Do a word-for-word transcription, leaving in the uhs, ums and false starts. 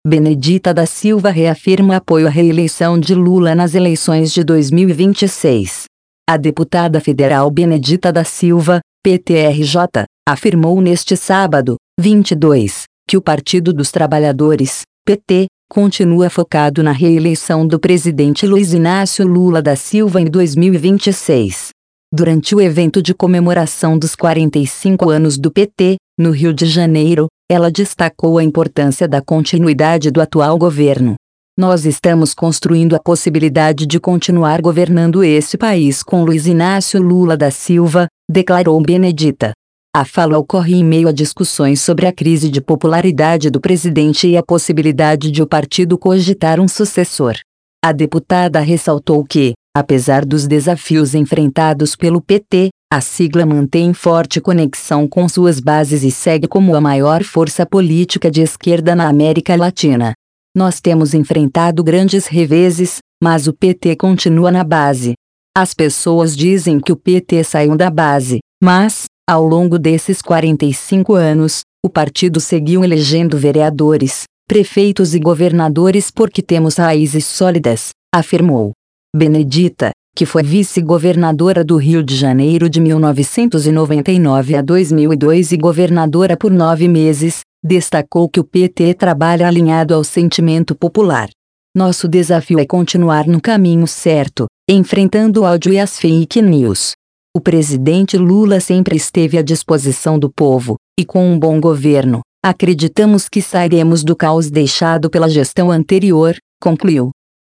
Benedita da Silva reafirma apoio à reeleição de Lula nas eleições de dois mil e vinte e seis. A deputada federal Benedita da Silva, P T R J, afirmou neste sábado, vinte e dois, que o Partido dos Trabalhadores, P T, continua focado na reeleição do presidente Luiz Inácio Lula da Silva em dois mil e vinte e seis. Durante o evento de comemoração dos quarenta e cinco anos do P T, no Rio de Janeiro, ela destacou a importância da continuidade do atual governo. Nós estamos construindo a possibilidade de continuar governando esse país com Luiz Inácio Lula da Silva, declarou Benedita. A fala ocorre em meio a discussões sobre a crise de popularidade do presidente e a possibilidade de o partido cogitar um sucessor. A deputada ressaltou que, apesar dos desafios enfrentados pelo P T, a sigla mantém forte conexão com suas bases e segue como a maior força política de esquerda na América Latina. Nós temos enfrentado grandes reveses, mas o P T continua na base. As pessoas dizem que o P T saiu da base, mas, ao longo desses quarenta e cinco anos, o partido seguiu elegendo vereadores, prefeitos e governadores porque temos raízes sólidas, afirmou. Benedita, que foi vice-governadora do Rio de Janeiro de mil novecentos e noventa e nove a dois mil e dois e governadora por nove meses, destacou que o P T trabalha alinhado ao sentimento popular. Nosso desafio é continuar no caminho certo, enfrentando o ódio e as fake news. O presidente Lula sempre esteve à disposição do povo, e com um bom governo, acreditamos que sairemos do caos deixado pela gestão anterior, concluiu.